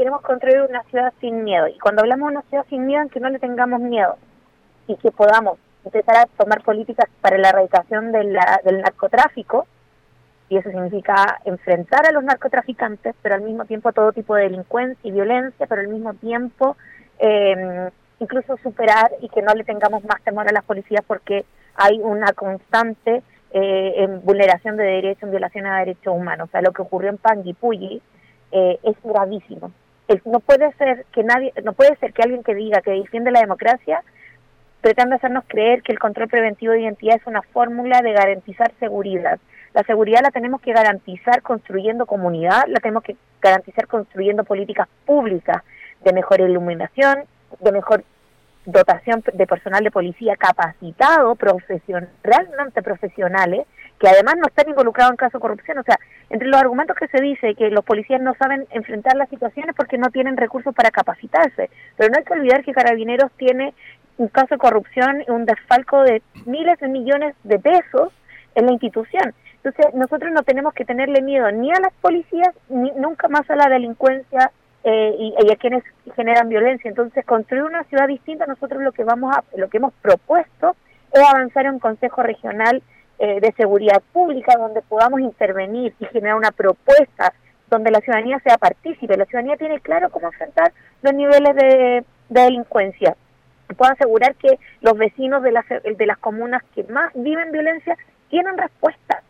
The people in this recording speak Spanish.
queremos construir una ciudad sin miedo. Y cuando hablamos de una ciudad sin miedo, en que no le tengamos miedo y que podamos empezar a tomar políticas para la erradicación del narcotráfico, y eso significa enfrentar a los narcotraficantes, pero al mismo tiempo todo tipo de delincuencia y violencia, pero al mismo tiempo incluso superar y que no le tengamos más temor a las policías porque hay una constante vulneración de derechos, en violación a derechos humanos. O sea, lo que ocurrió en Panguipulli es gravísimo. No puede ser que alguien que diga que defiende la democracia pretenda hacernos creer que el control preventivo de identidad es una fórmula de garantizar seguridad. La seguridad la tenemos que garantizar construyendo comunidad, la tenemos que garantizar construyendo políticas públicas de mejor iluminación, de mejor dotación de personal de policía capacitado, realmente profesionales, que además no están involucrados en casos de corrupción. O sea, entre los argumentos que se dice que los policías no saben enfrentar las situaciones porque no tienen recursos para capacitarse, pero no hay que olvidar que Carabineros tiene un caso de corrupción, un desfalco de miles de millones de pesos en la institución. Entonces, nosotros no tenemos que tenerle miedo ni a las policías, ni nunca más a la delincuencia y a quienes generan violencia. Entonces, construir una ciudad distinta, nosotros lo que hemos propuesto es avanzar en un consejo regional de seguridad pública donde podamos intervenir y generar una propuesta donde la ciudadanía sea partícipe. La ciudadanía tiene claro cómo enfrentar los niveles de delincuencia. Puedo asegurar que los vecinos de las comunas que más viven violencia tienen respuestas.